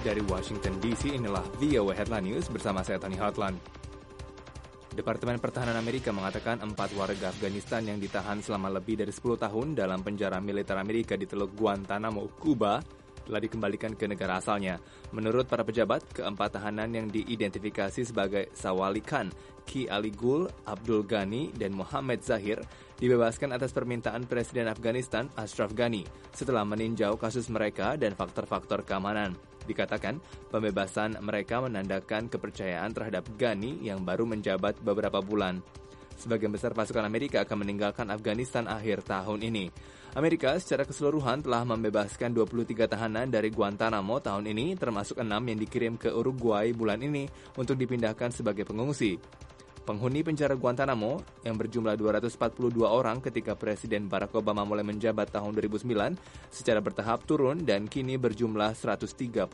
Dari Washington DC, inilah VOA Headline News bersama saya Tony Hotland. Departemen Pertahanan Amerika mengatakan 4 warga Afghanistan yang ditahan selama lebih dari 10 tahun dalam penjara militer Amerika di Teluk Guantanamo, Kuba, telah dikembalikan ke negara asalnya. Menurut para pejabat, keempat tahanan yang diidentifikasi sebagai Sawali Khan, Ki Ali Gul, Abdul Ghani, dan Mohammed Zahir dibebaskan atas permintaan Presiden Afghanistan Ashraf Ghani setelah meninjau kasus mereka dan faktor-faktor keamanan. Dikatakan, pembebasan mereka menandakan kepercayaan terhadap Ghani yang baru menjabat beberapa bulan. Sebagian besar pasukan Amerika akan meninggalkan Afghanistan akhir tahun ini. Amerika secara keseluruhan telah membebaskan 23 tahanan dari Guantanamo tahun ini, termasuk 6 yang dikirim ke Uruguay bulan ini untuk dipindahkan sebagai pengungsi. Penghuni penjara Guantanamo yang berjumlah 242 orang ketika Presiden Barack Obama mulai menjabat tahun 2009 secara bertahap turun dan kini berjumlah 132.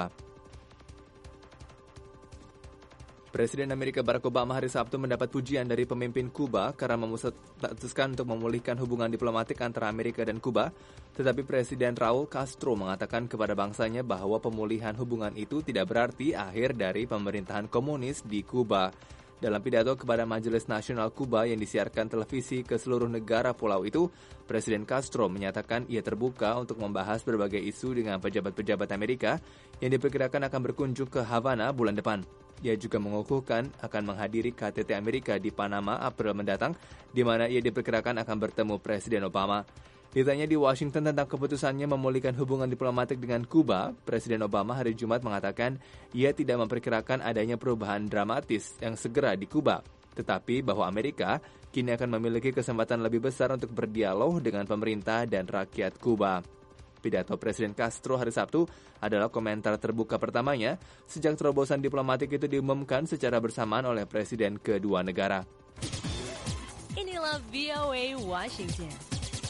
Presiden Amerika Barack Obama hari Sabtu mendapat pujian dari pemimpin Kuba karena memutuskan untuk memulihkan hubungan diplomatik antara Amerika dan Kuba, tetapi Presiden Raul Castro mengatakan kepada bangsanya bahwa pemulihan hubungan itu tidak berarti akhir dari pemerintahan komunis di Kuba. Dalam pidato kepada Majelis Nasional Kuba yang disiarkan televisi ke seluruh negara pulau itu, Presiden Castro menyatakan ia terbuka untuk membahas berbagai isu dengan pejabat-pejabat Amerika yang diperkirakan akan berkunjung ke Havana bulan depan. Ia juga mengukuhkan akan menghadiri KTT Amerika di Panama April mendatang, di mana ia diperkirakan akan bertemu Presiden Obama. Ditanya di Washington tentang keputusannya memulihkan hubungan diplomatik dengan Kuba, Presiden Obama hari Jumat mengatakan ia tidak memperkirakan adanya perubahan dramatis yang segera di Kuba, tetapi bahwa Amerika kini akan memiliki kesempatan lebih besar untuk berdialog dengan pemerintah dan rakyat Kuba. Pidato Presiden Castro hari Sabtu adalah komentar terbuka pertamanya sejak terobosan diplomatik itu diumumkan secara bersamaan oleh presiden kedua negara. Inilah VOA Washington.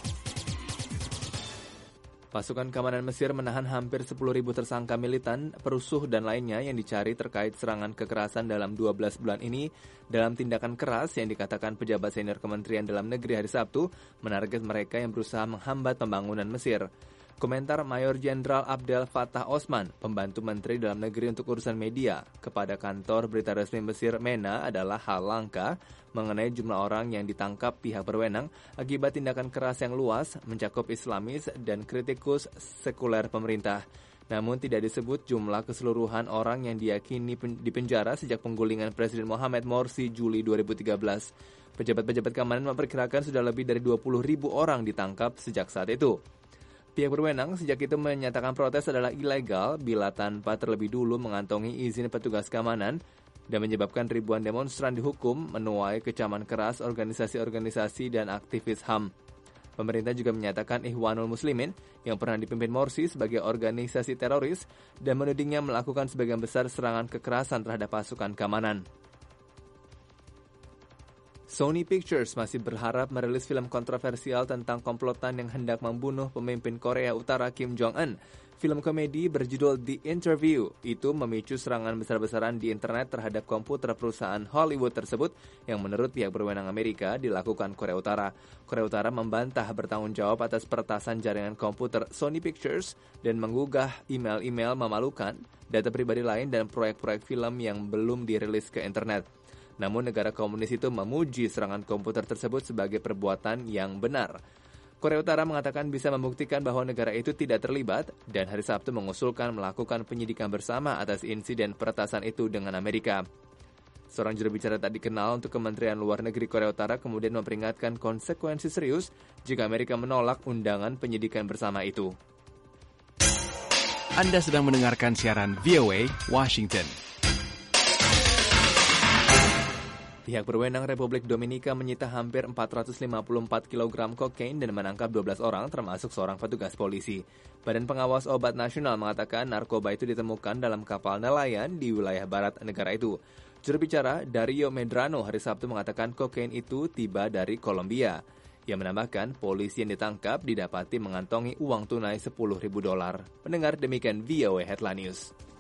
Pasukan keamanan Mesir menahan hampir 10.000 tersangka militan, perusuh dan lainnya yang dicari terkait serangan kekerasan dalam 12 bulan ini dalam tindakan keras yang dikatakan pejabat senior Kementerian Dalam Negeri hari Sabtu menarget mereka yang berusaha menghambat pembangunan Mesir. Komentar Mayor Jenderal Abdel Fattah Osman, pembantu Menteri Dalam Negeri untuk urusan media, kepada kantor berita resmi Mesir MENA adalah hal langka mengenai jumlah orang yang ditangkap pihak berwenang akibat tindakan keras yang luas mencakup Islamis dan kritikus sekuler pemerintah. Namun tidak disebut jumlah keseluruhan orang yang diyakini dipenjara sejak penggulingan Presiden Mohamed Morsi Juli 2013. Pejabat-pejabat keamanan memperkirakan sudah lebih dari 20.000 orang ditangkap sejak saat itu. Pihak berwenang sejak itu menyatakan protes adalah ilegal bila tanpa terlebih dulu mengantongi izin petugas keamanan dan menyebabkan ribuan demonstran dihukum menuai kecaman keras organisasi-organisasi dan aktivis HAM. Pemerintah juga menyatakan Ikhwanul Muslimin yang pernah dipimpin Morsi sebagai organisasi teroris dan menudingnya melakukan sebagian besar serangan kekerasan terhadap pasukan keamanan. Sony Pictures masih berharap merilis film kontroversial tentang komplotan yang hendak membunuh pemimpin Korea Utara Kim Jong-un. Film komedi berjudul The Interview itu memicu serangan besar-besaran di internet terhadap komputer perusahaan Hollywood tersebut yang menurut pihak berwenang Amerika dilakukan Korea Utara. Korea Utara membantah bertanggung jawab atas peretasan jaringan komputer Sony Pictures dan menggugah email-email memalukan, data pribadi lain dan proyek-proyek film yang belum dirilis ke internet. Namun negara komunis itu memuji serangan komputer tersebut sebagai perbuatan yang benar. Korea Utara mengatakan bisa membuktikan bahwa negara itu tidak terlibat dan hari Sabtu mengusulkan melakukan penyidikan bersama atas insiden peretasan itu dengan Amerika. Seorang juru bicara tak dikenal untuk Kementerian Luar Negeri Korea Utara kemudian memperingatkan konsekuensi serius jika Amerika menolak undangan penyidikan bersama itu. Anda sedang mendengarkan siaran VOA Washington. Pihak berwenang Republik Dominika menyita hampir 454 kg kokain dan menangkap 12 orang termasuk seorang petugas polisi. Badan Pengawas Obat Nasional mengatakan narkoba itu ditemukan dalam kapal nelayan di wilayah barat negara itu. Juru bicara Dario Medrano hari Sabtu mengatakan kokain itu tiba dari Kolombia. Ia menambahkan polisi yang ditangkap didapati mengantongi uang tunai $10.000. Pendengar, demikian VOA Headline News.